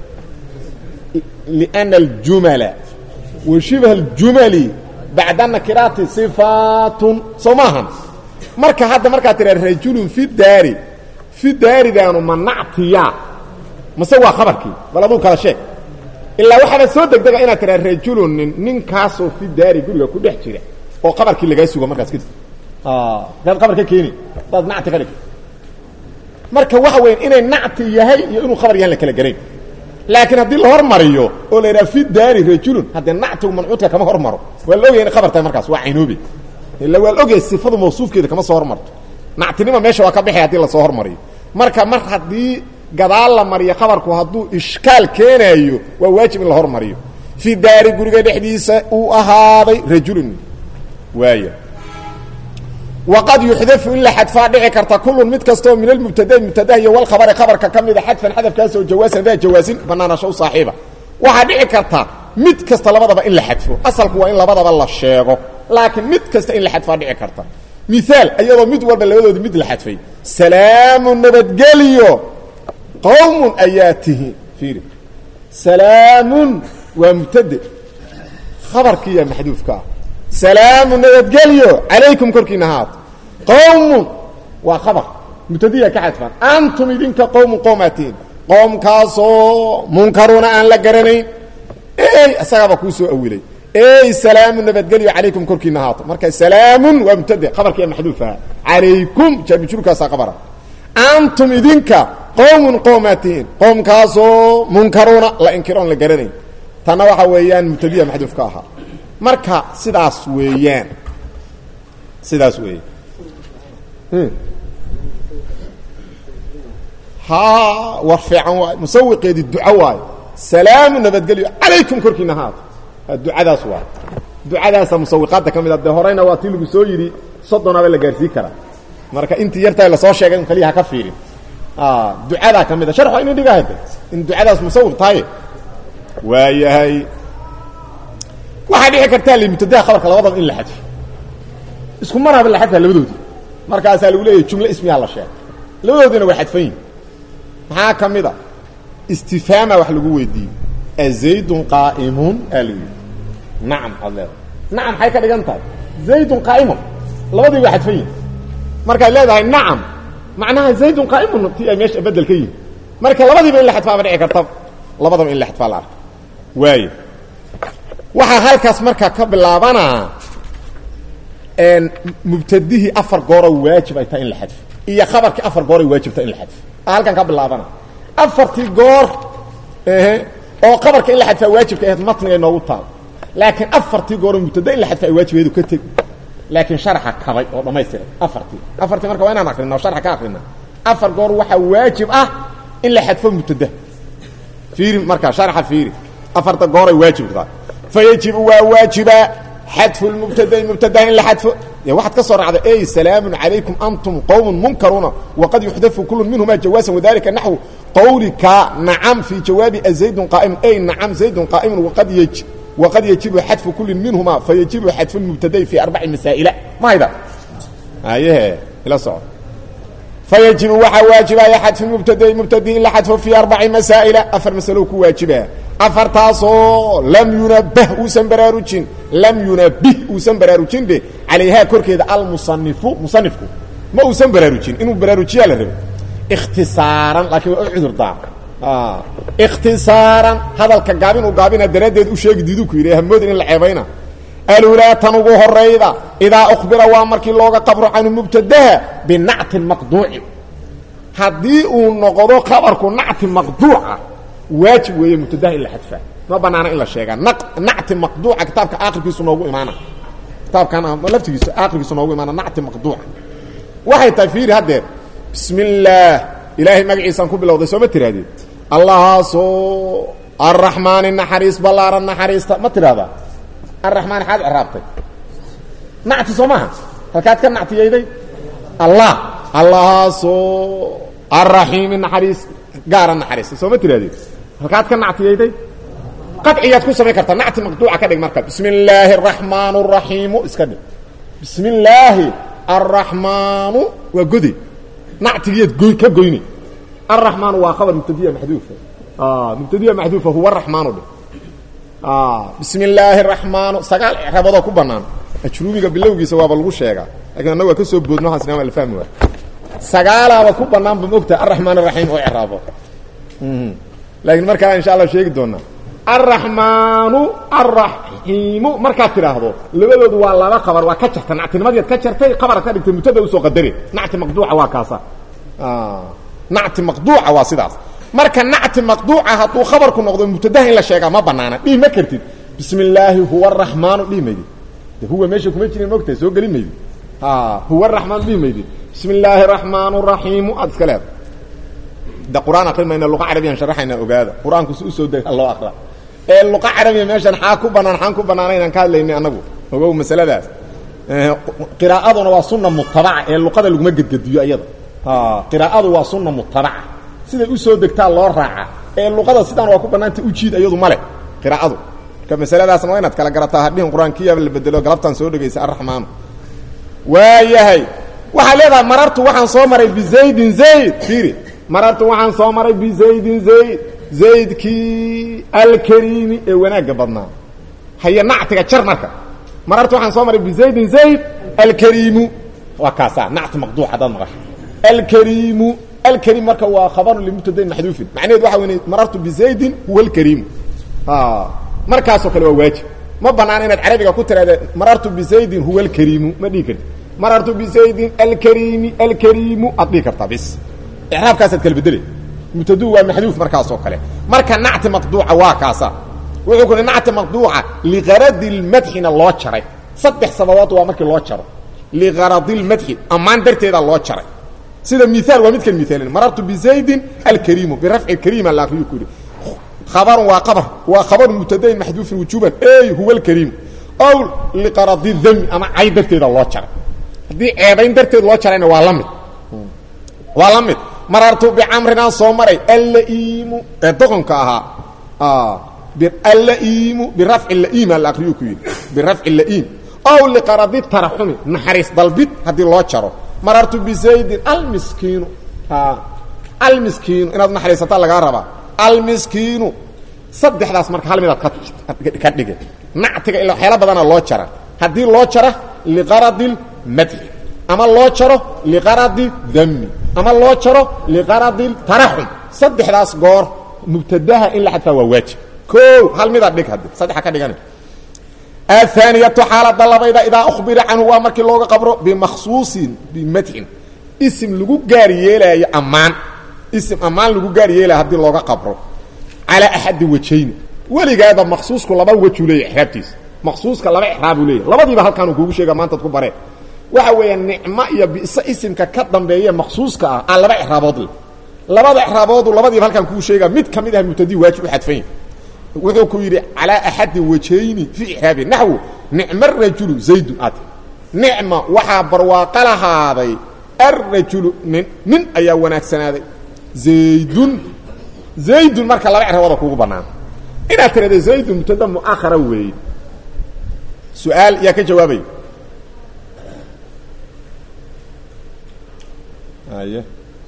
لان الجمل وشبه الجمل بعد النكرات صفات سماها marka hadda marka tiraado rajulun fi dari في داري دانو منعتيا مسوا خبركي بلادو كلا شيء الا waxa soo degdega ina tira rajulun nin kaaso fi daari guriga ku dhex jira oo qabarkii laga sugo markaas kadib ah dad qabarka keeni dad nacti kale marka waxa weyn inay nacti yahay iyo inuu qabar yahay la kala galay laakiin hadii la hormariyo oo la yiraahdo fi daari rajulun hada nacti mancuudka kama hormaro wal ogeey in qabarta markaas waa aynoobi illa wal ogeey sifadu mawsuufkeeda kama soo hormarto nactinima meesha waa ka bixay hadii la soo hormariyo marka mar hadii gadaal la mariyo khabarku haduu ishkaal keenayo waa waajib in la hormariyo fi daari guriga dhexdiisa uu ahaaday rajulun waaya waqad yuhdafu illa hadfa dhici karta kullu mid kasto min al mubtada mubtada iyo wal khabar khabarka kamida hadfan hadafkaas oo jawaasan baa jawaasin banaana shaw saaxiiba waxa dhici karta mid kasta labadaba in la hadfo asalku waa in labadaba la sheego laakiin mid kasta in la hadfa dhici karta مثال ايضا مد walba labadood mid la xadfay salaamu nabadgeliyo qawm ayatihi fiiri salaamun wa mubtada khabarkiya mahdufka salaamu nabadgeliyo alaykum korkina haat qawm wa khabar mubtadiya ka xadfan antum idinka qawm qawmatin qawm kaaso munkaruna aan la garanay ee asaga ku soo awilay اي سلام نبدغلي عليكم كركينا هاط marka سلام ومبتدا خبرك محذوفه عليكم جابجرك خبر انتم idinka قوم قوماتين قوم كاسو منكرون لا انكرون لا غرانين tana waxa weeyaan mubtadiya maxduufka aha marka sidaas weeyaan sidaas weey ها ورفعان واي مسوقيدي الدعاء واي سلام نبدغلي عليكم كركينا هاد الدعاء داس واي الدعاء داس مسوقات كميد ده هورينا واتي لو سو يري صدنا بلا غارسي كرا marka intii yartay la soo sheegay in kaliya ka fiirin ah ducada kamida sharxo in dhigaayay in ducadaas musawir tahay waayahay waxa dhici karta li mutadaa khabarka labadaba in la xadfo isku maraba la xadfa labadoodii markaas lagu leeyahay jumla ismiya la sheegay labadoodina way xadfeen maxaa kamida istifhaama wax lagu weydiiyo azaydun qaa'imun ali na'am allah na'am hay ka dhigan tahay zaydun qaa'imun labadii way xadfeen marka leedahay na'am macnaha zaydun qaa'imun ti ay meesha bedel kay marka labadiiba in la xadfaa dhici karta labadaba in la xadfaa la waay waxa halkaas marka ka bilaabana een mubtadihi afar goor waajib ay tahay in la xadfo iyo khabarki afar goor waajib tahay in la xadfo halkan ka bilaabana afarti goor ee oo khabarka in la xadfaa waajibka ah matniga inoogu taal laakiin afarti goor mubtada in la xadfaa waajibeedu ka tag laakiin sharxa kabay oo dhamaystiray afarti afarti marka waa inaan aqrino sharxa ka aqrino afar goor waxa waajib ah in la xadfo mubtada fiiri marka sharxa fiiri afarta goor ay waajib tahay فيجب وواجب حذف المبتدا مبتدا إن لحذف يا واحد كسر على اي سلام عليكم انتم قوم منكرون وقد يحذف كل منهما جوازا وذلك نحو قولك نعم في جواب زيد قائم اي نعم زيد قائم وقد يجب وقد يجب حذف كل منهما فيجب حذف المبتدا في اربع مسائل ما هذا ايه الى صار فيجب وواجب حذف المبتدا مبتدا إن لحذف في اربع مسائل افر مسلوك واجبها afartaasoo lam yunabah uusan baraarujin lam yunabih uusan baraarujin be calayha korkeeda almusannifu musannifku ma uusan baraarujin inuu baraarujiya la rabo ikhtisaaran laakiin waa cudur daa ah ikhtisaaran hadalka gaabin uu gaabina daradeed u sheegi diidu ku yiraahdo moodin in la ceebayna alula tan ugu horeyda ida ukhbira waa markii looga qabro aan mubtadaha bina't maqduu'i hadii uu noqdo khabarku na't maqduu'a واجب وهي مبتدا الا حذفها ما بنانا الا شيغا نعت مقطوع كتابك اخركيسو نوغو ايمانا كتاب كان لفتيسو اخركيسو نوغو ايمانا نعت مقطوع waxay tafsiir hadeer bismillah ilaahi magaciisan ku bilowday soo ma tiraadi allah soo arrahmaan naharis balaaran naharista ma tiraada arrahmaan had arabtay nacti soomaha halkaad ka nactiyayday allah allah soo arrahim naharis gaaran naharis soo ma tiraadi halkaad ka nactiyayday qadciyaad ku samay kartaa nacti maqduuca ka dhig marka bismillaahir rahmaanir rahiim iska dhig bismillaah الرحمن وجدي نعتيت جوي كجويني الرحمن وخبر مبتدئ محذوف اه مبتدئ محذوف هو الرحمن ده اه بسم الله الرحمن سقال اعرابده ku banaan ajruumiga bilowgiisa waa lagu sheegaa laakiin anagu ka soo boodno hasnaa la fahmo saqalaaba ku banaan bamogta الرحمن الرحيم oo icraabo mhm laakiin marka insha Allah sheegi doona الرحمن الرحيم marka tiraahdo labadoodu waa laba khabar waa ka jartan nactinimadii ka jartay khabar ka dhigtay mutada u soo qadari nacti maqduuca waa kaasa ah nacti maqduuca waa sidaas marka nacti maqduuca haduu khabarku noqdo mutada in la sheega ma banaana dhii ma kartid bismillaahi huwa arrahmaan dhiimaydi huwa meesha kuma jirin mogtay soo galin maydi ah huwa arrahmaan dhiimaydi bismillaahir rahmaanir rahiim adskaleed da quraan aqrimayna luqa carabiyan sharaxayna ogaada quraanku soo soo day allah aqra ee luqa carabiyan meeshan xaa ku banaan xaan ku banaanayna ka hadlaynay anagu ogow masaladaas ee qiraa'aduna waa sunna muttaba'a ee luqada lagu magadgadiyo ayada ha qiraa'adu waa sunna muttaba'a sida u soo degtaa loo raaca ee luqada sidaan waa ku banaanta u jiid ayadu male qiraa'adu ka masaladaas waa inaad kala garataa hadii quraankiya la bedelo galabtan soo dhageysa arrahmaan waayahay waxa leedahay marartu waxaan soo maray bi zaydin zayd fiiri marartu waxaan soo maray bi zaydin zayd zaydki al-karim ee wanaaga badnaa haya nactiga jar marka marartu waxaan soo maray bi zaydin zayd al-karim wa kaasa nact maqduuc hadan maqash al-karim al-karim marka waa khabar limubtada mahdhuf macnaheedu waxa weeye marartu bi zaydin huwa al-karim ha markaas oo kale waa waajib ma banaan inaad carabiga ku tiraado marartu bi zaydin huwa al-karim ma dhigin marartu bi zaydin al-karim al-karim adii karta bis إعراب كاسد كالبدلي متدو ومحذوف مركز وكله مركز نعت مقطوعة واكاسا ويقول نعت مقطوعة لغرض المدح الله شرعي صدح صبوات وامرك الله شرع ligaradi lmadxi ammaan darteeda loo jaray sida miaal waa midkan miaalin marartu bizaydin alkariimu birafci kariima la akriyo ku yidhi khabarun waa qabar waa khabarun mubtadain maxduufin wujuuban ey huwa alkariimu ow liqaradi dami ama cay darteeda loo jaray haddii ceebayn darteed loo jarayna waa la mid waa la mid marartu bicamrinaan soo maray allaiimu ee doqonka ahaa allaiimu birafci laiima la akriyo ku yidhi birafci laiim ow liqaradi taraxumi naxariis dalbid haddii loo jaro marartu bizaydin almiskiinu almiskiinu inaad naxariisataa lagaa rabaa almiskiinu saddexdaas marka hal midaad ka dhige nactiga ila waxyaala badana loo jara haddii loo jara liqaradi lmadxi ama loo jaro liqaradi dami ama loo jaro liqaradi taraxum saddexdaas goor mubtadaha in la xadfaa waa waajib o hal midaad dhig haddi saddexa ka dhigana aلثaaniyatu xaalada labayda idaa أkhbira canhu waa markii looga qabro bimaksuuصin bimadxin ism lagu gaar yeelaayo ammaan ism ammaan lagu gaar yeelaayo haddii looga qabro calىa axadi wajayni weligaada maksuusku laba waju leeya exraabtiisa maksuuska laba exraabuu leeyahy labadiiba halkaanu kuugu sheega maantaad ku bareen waxa weeya nicmo iyo bisa isimka ka dambeeye maksuuska ah aan laba exraabood leh labada exraaboodu labadiiba halkaan kuu sheega mid ka mid ah mubtadii waajib u xadfan yahy wuxuu ku yidhi calىa axadi wajayni fii ixraabi naxwu nicma rajulu zaydun ad nicma waxaa barwaaqo lahaaday arrajulu nin nin ayaa wanaagsanaaday zaydun zaydun marka laba exraabooda kuugu bannaan inaad tirahda zaydun mubtada mu'akhara weeye su-aal yaa ka jawaabaya haye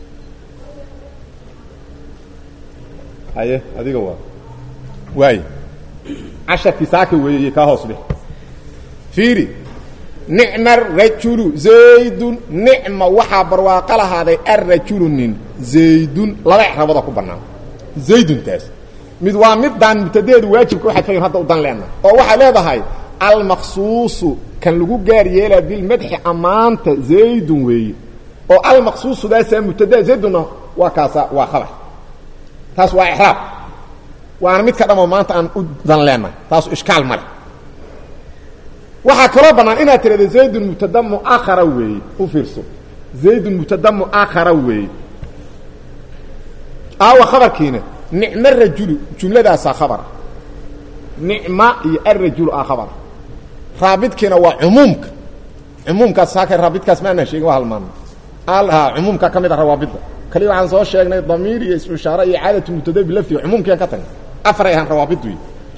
haye adiga waa waay casharkii saaka weeyey kaa hoos dheh fiiri nicma rajulu zaydun nicma waxaa barwaaqo lahaaday arrajulu nin zaydun laba exrabooda ku bannaan zayduntaas mid waa midaan mubtadeedu waajibka u xadfayn hadda u dan leena oo waxay leedahay almaqsuusu kan lagu gaar yeelaa bilmadxi ammaanta zaydun weeye oo almaqsuusudaasaa mubtada zaydunna waa kaasa waa khabar taas waa exraab waana mid ka dhamoo maanta aan u dan leenahay taasu ishkaal male waxaa kaloo bannaan inaad tirahdo zaydun mubtada mu'akhara weeye u fiirso zaydun mubtada mu'akhara weeye aawa khabarkiina nicma rajulu jumladaasaa khabara nicma iyo arrajulu aa khabara raabidkiina waa cumuumka cumuumkaas saaka raabidkaas maanaa sheegin waa halmaano alha cumuumka ka mid a rawaabidda kaliya waxaan soo sheegnay damiir iyo ismu ishaare iyo caadatu mubtada bilafdi cumuumkiiaan ka tagnay afaray ahaan rawaabiddu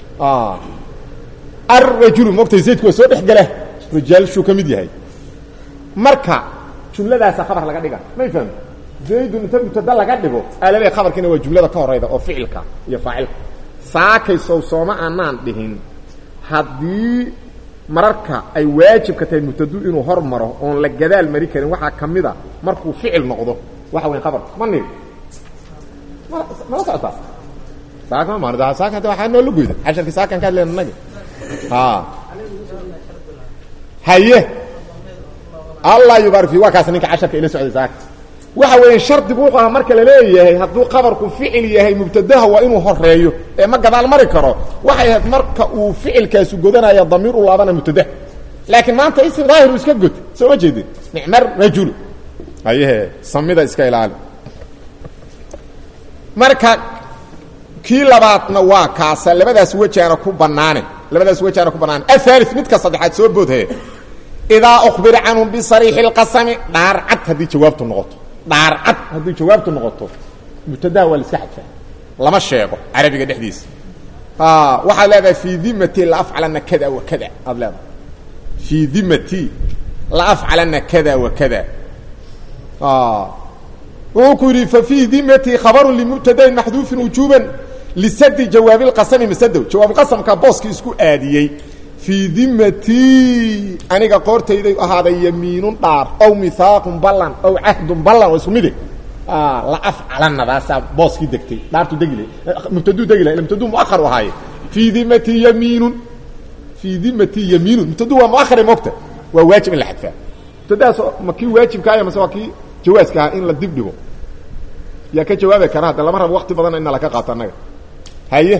arrajulu moogtay zaydku waa soo dhex gala rijaalshuu ka mid yahay marka jumladaasa khabar laga dhiga may fahmi zaydun inta mubtada laga dhigo aalale khabarkiina waa jumlada ka horayda oo ficilka iyo faacilka saakay sow sooma aanaan dhihin haddii mararka ay waajibka tahay mubtadu inuu hor maro oon la gadaal mari karin waxaa ka mid a markuu ficil noqdo waxa weyn khabarka ma nig mala socotaa saaka ma saaka hadda waxaa noola goyda casharkii saakan ka hadlayna naga ha haye allah yubarik fi waa kaas ninka casharka ila socday saaka waxa weeyaan shardigu wuxuu ahaa marka la leeyahay hadduu qabarku ficil yahay mubtadaha waa inuu horeeyo ee ma gadaal mari karo waxay ahayd marka uu ficilkaasi godanayo damiir u laabana mubtadaha laakiin maanta ism daahir iska god soo ma jeedin nicmar rajul ayehe samida iska ilaali marka kii labaadna waa kaasa labadaas wajaana ku banaanay labadaas wajaana ku banaanay athaalith midka saddexaad soo boodhay idaa ukhbira canhum bisariixi lqasami dhaar cad haddii jawaabtu noqoto dhaar cad haddii jawaabtu noqoto mubtadaha waa la iska xadfaa lama sheego carabiga dhexdiisa waxaad leedahay fii dimati la afcalana kada wa kada aad leedahay fii dimati la afcalana kada wa kada wuxuu ku yidhi fa fii dimati khabarun limubtadain maxduufin wujuuban lisadi jawaabi lqasami masadow jawaabulqasamka booskii isku aadiyey fii dimatii aniga qoortayday ahaaday yamiinun dhaar ow mihaaqun ballan ow cahdun ballan oo isku mide la afcalanadaasaa booskii degtay dhaartu degila mubtaduu degila mubtaduu muahar u ahaaye fii dimatii yamiinun fii dimatii yamiinun mubtaduu waa muahare moogta waa waajib in la xadfaa mubtadahaas ma kii waajibkaaya mase waa kii jawaaska ahaa in la dib dhigo yaa ka jawaabi kara hadda lama rabo wakti badan ina laka qaato annaga haye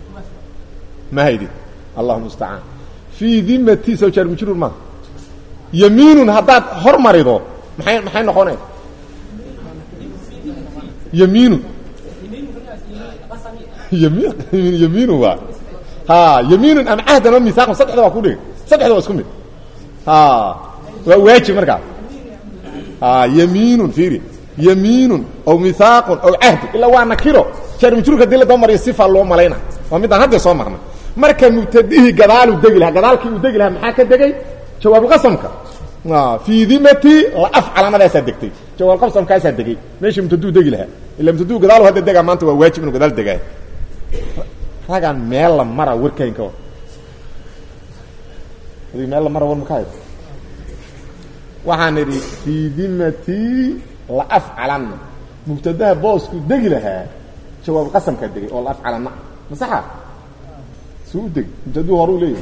ma haydid allahuma mustacaan fii dimati soo jaar mujruur maaha yamiinun haddaad hormarido maxay maxay noqonay yamiinun yamiin yamiinun waa ha yamiinun am cahdan wa miisaaqan saddexda waa ku dhigay saddexda waa isku mid ha waa waajib markaa ha yamiinun fiiri yamiinun aw miisaaqun aw cahd illa waa nakiro jar majruurka dil doo mariyo sifa loo malayna waa midaan hadda soo marnay marka mubtadihi gadaalu degi laha gadaalkii uu degi laha maxaa ka degay jawaab qasamka waa fi dhimati la af'ala madasa degtay jawaab qasamka sa degay meeshii mubtadu degi laha illa mubtadu gadaalu hadda dega maanta waa waajib inuu gadaal degaa ragan meel la mara warkaynka hadii meel la mara war makay waxaan iri fi dhimati la af'alan mubtadaha boosku degi laha jawaab qasamka degay oo la af'alana masaxa سودك جدو هرو ليه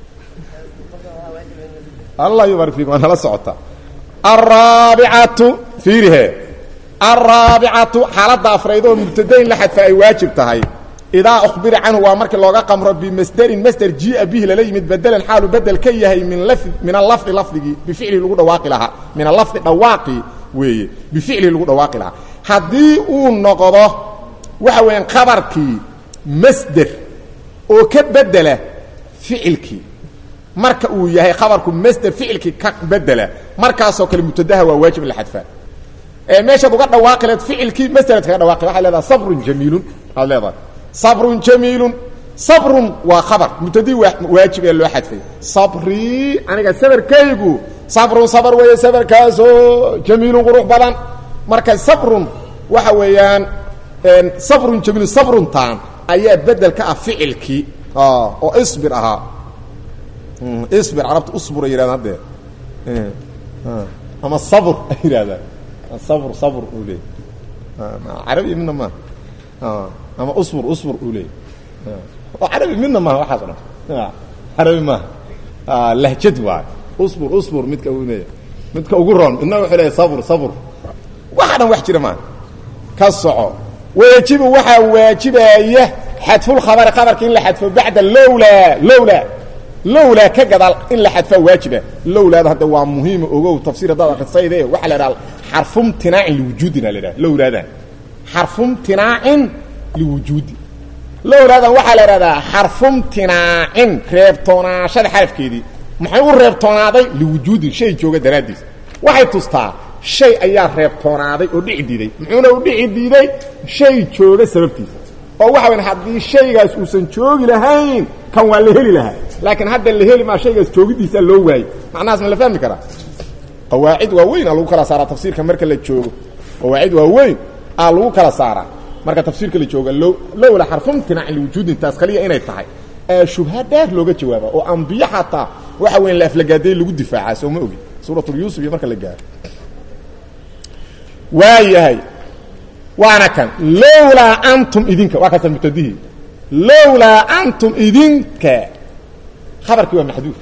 الله يبارك فيكم انا لا سقطا الرابعه فيها الرابعه حالة افريدو مبتدئين لحد في واجب تهي اذا اخبر عنه وامرك لوغا قمر بمصدر مصدر جاء به لليمد بدل الحال بدل كيهي من لفظ من اللفظ لفظي بفعل لو دواقي لها من اللفظ دواقي وي بفعل لو دواقي لها حدي او نقضه waxa weyn khabarkii masdar oo ka bedela ficilkii marka uu yahay khabarku masdar ficilkii ka bedela markaas oo kale mubtadaha waa waajib la xadfa ee meesha uga dhawaaqleed ficilkii masdar ka dhawaaqay waxa leedahay sabrun jamiilun leedahay sabrun jamiilun sabrun waa khabar mubtadi waajib ee loo xadfay sabri aniga sabarkaygu sabrun sabar way sabarkaaso jamiilun qurux badan marka sabrun waxa weeyaan ان صبر جميل صبر تام ايا بدل كفعلكي اه او اصبر اها اصبر عرفت اصبر يراد هذا اه اما الصبر يراد الصبر صبر اولي اه عربي منه ما اه اما اصبر اصبر اولي اه عربي منه ما واحد اه عربي ما اه لهجه واحد اصبر اصبر مدك اولي مدك ugu roon inna waxa صبر صبر waxaan wax jira ma ka soco واجب وحا واجبايه حذف الخبر خبر كين لحذف بعد لولا لولا لولا كجدال ان لحذف واجبه لولا هذا هو مهم اوغو تفسير هذا قصيده وحا لا حرف امتناع لوجودنا لدا لولا هذا حرف امتناع لوجود لولا هذا وحا لا حرف امتناع ريبتونا شد حرف كيدي maxay u reebtoonaaday liwujuudi shay jooga daraadiis waxay tustaa shay ayaa reebtoonaaday oo dhici diiday muxuuna u dhici diiday shay jooga sababtiisa oo waxa weyn hadii shaygaas uusan joogi lahayn kan waa la heli lahaa laakiin hadda la heli ma shaygaas joogidiisa loo waayay macnaas ma la fahmi karaa qawaacid waa weyn lagu kala saara tafsiirka marka la joogo qawaacid waa weyn aa lagu kala saara marka tafsiirka la jooga loo la xarfum tina liwujuudi taas kaliya inay tahay shubha dheer looga jawaaba oo anbiya xataa waxa weyn la aflagaaday lagu difaaca soo ma ogi suuratul yusuf marka la gaaro waayahay waana kan lawla antum idinka waa ka mutadihi lawla antum idinka khabarkii waa maxduuf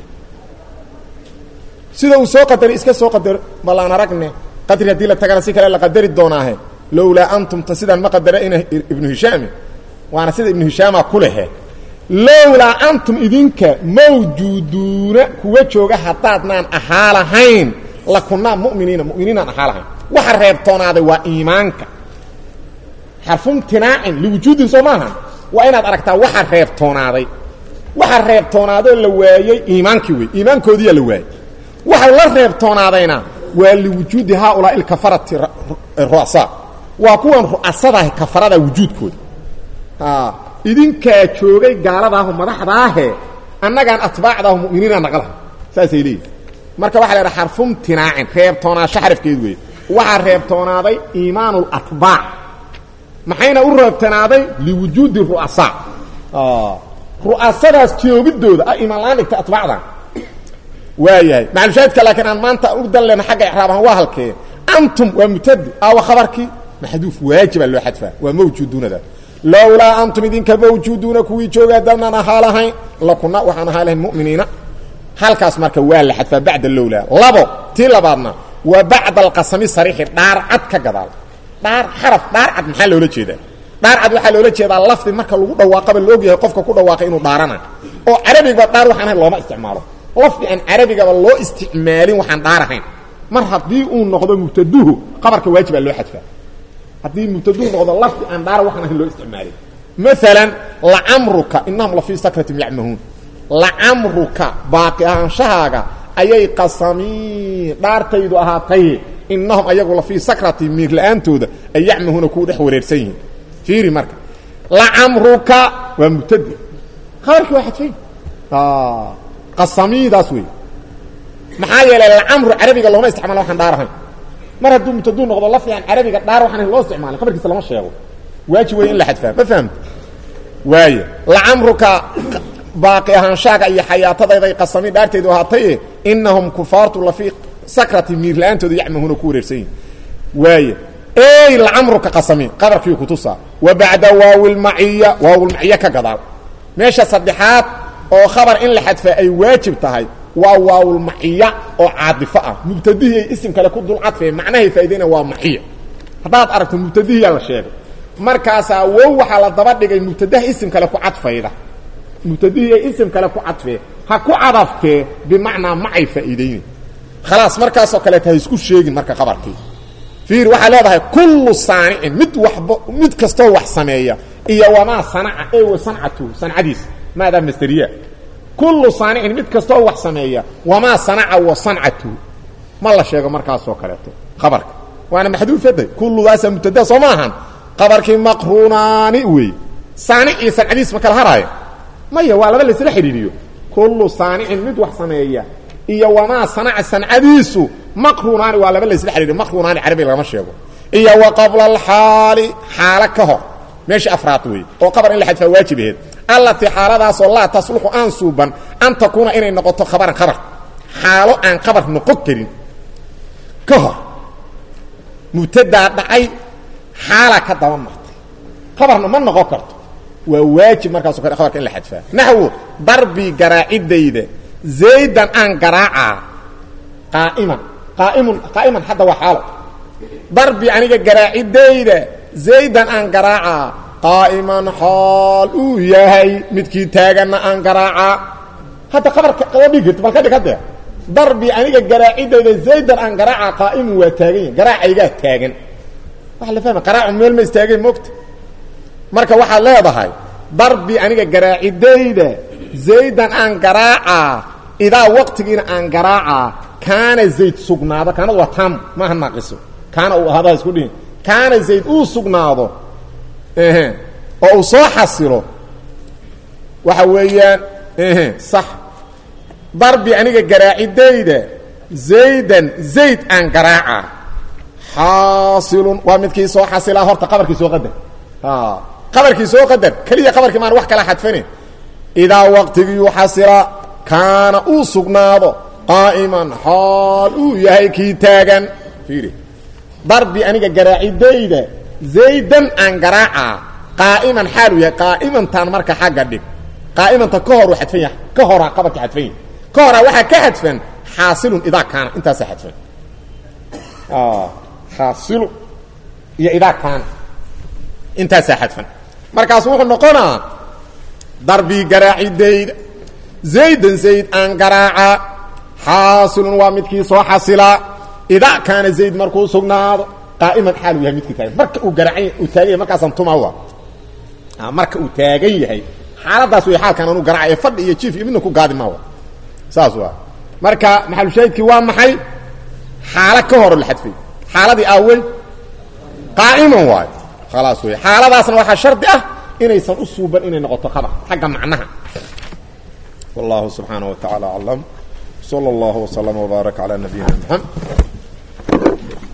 sida uu soo qadar iska soo qadar malaan aragne qadri hadii la tagana si kale la qadari doonaahe lawla antum tasidan ma qadara ina ibn hisham waana sida ibn hisham kulehe lawla antum idinka mawjuuduna kuwa jooga hadaadnaan ahaalahayn la kunna mu'miniina mu'miniina ahaalahayn waxa reebtoonaaday waa iimaanka xarfum tinaa'in liwujuudin soomahan waa inaad aragtaa waxa reebtoonaaday waxa reebtoonaaday la waayay iimaankii way iimaankoodii la waayay waxa la reebtoonaadayna waa liwujuudi haula il kafarati ru'asa waa kuwan ru'asada kafarada wujuudkooda ha idinka joogay gaaladaah madaxdaah annagaan atbaacdaah mu'miniina naqalaha saasay leeyihiin marka waxa la yiraahdaa xarfum tinaa'in reebtoonaa shaxrifkeed way waxa reebtoonaaday iimaanul atbaac maxayna u reebtoonaaday liwujuudi ru'asa ah ru'asadaas joogidooda ay iimaan laan dhigta atbaacda waayahay macluumaadka laakiin aan maanta u dalleena xagga ixraabahan waa halkee antum wa mutaddi aw khabarki maxduuf waajib loo xadfa waa mawjuudunada lawla antum idinka mawjuuduna kuwi jooga dadna haalahayn la kunna waxaan haalahayn mu'miniina halkaas marka waa la xadfa bacda lawla labo tii labaadna wa bacda alqasami sariix daar cad ka gadaal daar xaraf daar cad maxaa loola jeedaa daar cad waxa loola jeedaa lafdi marka lagu dhawaaqo loo ogyahay qofka ku dhawaaqay inuu daarana oo carabiga daar waxaan looma isticmaalo lafdi aan carabigaba loo isticmaalin waxaan dhaarahayn mar haddii uu noqdo mubtaduhu khabarka waajibaa loo xadfaa haddii mubtaduhu noqdo lafdi aan dhaara waxaan ahayn loo isticmaalin maalan lacamruka innahum la fii sakratin yacmahuun lacamruka baaqi ahaanshahaaga ayay qasamiin dhaartaydu ahaatay innahum ayagu la fii sakratin miir la-aantooda ay yacmahuuna kuu dhex wareersan yihiin fiiri marka lacamruka waa mubtadi khabarkii waa xadfay qasamiidaas wey maxaa yeelay lacamru carabiga looma isticmaalo waxaan dhaarahayn mar hadduu mubtaduu noqdo lafdigan carabiga dhaar waxaan ahayn loo isticmaalin khabarkiisa lama sheego waajib wey in la xadfaa ma fahamta waaye lacamruka baaqi ahaanshaaga iyo xayaatadayday qasami dhaarteedu ahaataye innahum kufaartu la fii sakrati miir la-aantooda yacmahuuna ku wareersan yihin waaye ey lacamruka qasami qabarkii kutusaa wa bacda waawilmaciya waawilmaciya ka gadaal meesha saddexaad oo khabar in la xadfaa ay waajib tahay waa waawilmaciya oo caadifo ah mubtadihii ay isim kale ku dul cadfeen macnahay faaideyna waa maciya haddaad aragto mubtadihiyaa la sheegay markaasaa wow waxaa la daba dhigay mubtadaha isim kale ku cadfayda mubtadihii ay isim kale ku cadfee ha ku cadaftee bimacnaa macay faa'iideyne khalaas markaasoo kaleeta ha isku sheegin marka khabarkii fiir waxaa leedahay kullu saanicin mid waxba mid kastoo wax sameeya iyo wamaa sanaca ee wa sancatu sancadiisa maadaa masteriya kullu saanicin mid kastoo wax sameeya wamaa sanaca wa sancatu ma la sheego markaasoo kaleeto khabarka waana maxduufaday kulludaasa mubtada soo ma ahan qabarkii maqruunaani wey saanic iyo sancadiis ma kala haraayo maya waa laba laysla xidhiiriyo kullu saanicin mid wax sameeya iyo wamaa sanaca sancadiisu maqruunaani waa laba laysla xidhiiriyo maqruunaani carabi lagama sheego iyo wa qabla alxaali xaalo ka hor meesha afraad wey oo qabar in la xadfaa waajib aheed allatii xaaladaasoo laa tasluxu aan suuban an takuuna inay noqoto khabaran khabar xaalo aan khabar noqon karin ka hor mubtadaa dhacay xaalaa ka daba martay khabarna ma noqon karto waa waajib markaaso kale khabarka in la xadfaa naxwo darbi garaacidayda zaydan aan garaacaa qaaiman qaaimun qaa'iman hadda waa xaalo darbi aniga garaacidayda zaydan aan garaacaa qaa'iman xaal uu yahay midkii taaganna aan garaacaa hadda khabarka qaba dhigi karto bal ka dhig haddee darbi aniga garaacidayda zaydan aan garaacaa qaa'imun waa taagan yahay garaacaygaa taagan waxa la fahma qaraacu meel ma istaagay moogta marka waxaad leedahay darbi aniga garaacidayda zaydan aan garaacaa idaa waqtigiina aan garaacaa kaana zayd sugnaado kaanadu waa tam maaha naaqiso kaana uu ahaada isku dhihin kaana zayd uu sugnaado ehe oo uu soo xasilo waxa weeyaan ehe sax darbi aniga garaacidayda zaydan zayd aan garaacaa xaasilun waa midkii soo xasilaa horta qabarkii soo qadar qabarkii soo qadar keliya qabarkii maan wax kala xadfanin idaa waqtigii xasila kaana uu sugnaado qaa'iman xaal uu yahay kii taagan fiiri darbi aniga garaacidayda zaydan aan garaacaa qaa'iman xaal uu yahay qaa'imantaan marka xagga dhig qaa'imanta ka hor uu xadfan yahay ka horaa qabarkii xadfan yahay ka horaa waxaa ka xadfan xaasilun idaa kaana intaasaa xadfan xaasilu iyo idaa kaana intaasaa xadfan markaas wuxuu noqonaa darbii garaacidayda zaydan zayd aan garaaca xaasilun waa midkii soo xasilaa idaa kaana zayd markuu sugnaado qaa'iman xaal uu yahay midkii taagan marka uu garaacan uu taagan yahay markaasaan tumawa marka uu taagan yahay xaaladaas way xaalkan anu garaacayo fadhi iyo jiif iyo midna ku gaadi maawa saas waa marka maxalushaahidkii waa maxay xaalo ka hor la xadfay xaaladii aawey qaa'iman waayo khalaas wey xaaladaasna waxaa shardi ah inaysan u suuban inay noqoto khabar xagga macnaha wallahu subxaanaه wa taعala aclam slى اllah وslm وbaarak عalى nabiyina mxamed